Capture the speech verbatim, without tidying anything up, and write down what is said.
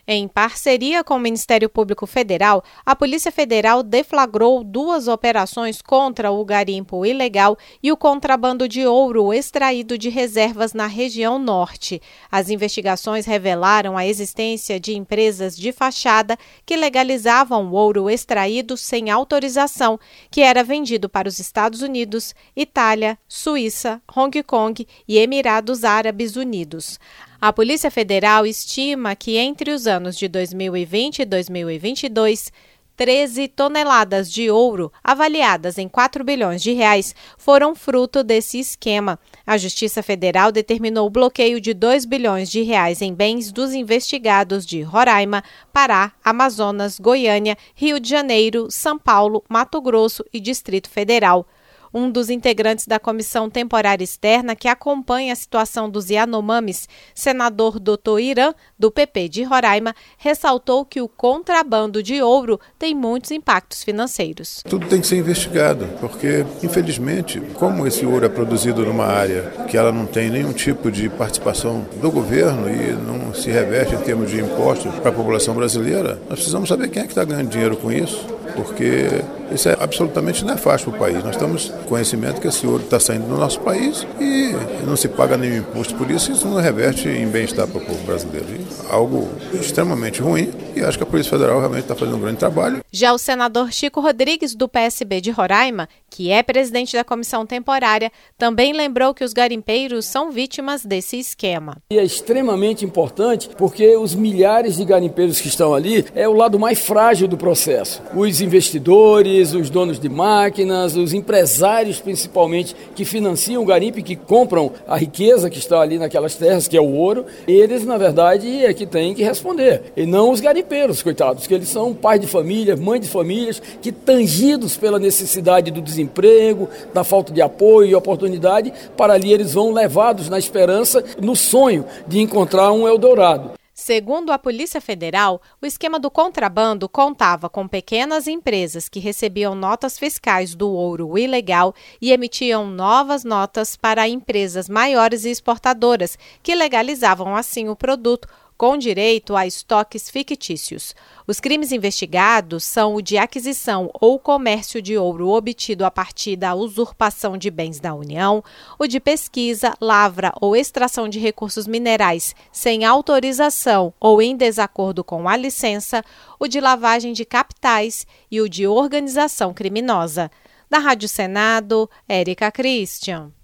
Em parceria com o Ministério Público Federal, a Polícia Federal deflagrou duas operações contra o garimpo ilegal e o contrabando de ouro extraído de reservas na região norte. As investigações revelaram a existência de empresas de fachada que legalizavam o ouro extraído sem autorização, que era vendido para os Estados Unidos, Itália, Suíça, Hong Kong e Emirados Árabes Unidos. A Polícia Federal estima que entre os anos de dois mil e vinte e dois mil e vinte e dois, treze toneladas de ouro, avaliadas em quatro bilhões de reais, foram fruto desse esquema. A Justiça Federal determinou o bloqueio de dois bilhões de reais em bens dos investigados de Roraima, Pará, Amazonas, Goiânia, Rio de Janeiro, São Paulo, Mato Grosso e Distrito Federal. Um dos integrantes da Comissão Temporária Externa que acompanha a situação dos Yanomamis, senador doutor Irã, do P P de Roraima, ressaltou que o contrabando de ouro tem muitos impactos financeiros. Tudo tem que ser investigado, porque, infelizmente, como esse ouro é produzido numa área que ela não tem nenhum tipo de participação do governo e não se reverte em termos de impostos para a população brasileira, nós precisamos saber quem é que está ganhando dinheiro com isso, porque isso é absolutamente nefasto para o país. Nós estamos com conhecimento que esse ouro está saindo do nosso país e não se paga nenhum imposto por isso, isso não reverte em bem-estar para o povo brasileiro. E algo extremamente ruim, e acho que a Polícia Federal realmente está fazendo um grande trabalho. Já o senador Chico Rodrigues, do P S B de Roraima, que é presidente da comissão temporária, também lembrou que os garimpeiros são vítimas desse esquema. E é extremamente importante porque os milhares de garimpeiros que estão ali é o lado mais frágil do processo. Os investidores, os donos de máquinas, os empresários principalmente que financiam o garimpo e que compram a riqueza que está ali naquelas terras, que é o ouro, eles na verdade é que têm que responder. E não os garimpeiros, coitados, que eles são pais de família, mães de famílias, que tangidos pela necessidade do desemprego, da falta de apoio e oportunidade, para ali eles vão levados na esperança, no sonho de encontrar um Eldorado. Segundo a Polícia Federal, o esquema do contrabando contava com pequenas empresas que recebiam notas fiscais do ouro ilegal e emitiam novas notas para empresas maiores e exportadoras, que legalizavam assim o produto, com direito a estoques fictícios. Os crimes investigados são o de aquisição ou comércio de ouro obtido a partir da usurpação de bens da União, o de pesquisa, lavra ou extração de recursos minerais sem autorização ou em desacordo com a licença, o de lavagem de capitais e o de organização criminosa. Da Rádio Senado, Érica Christian.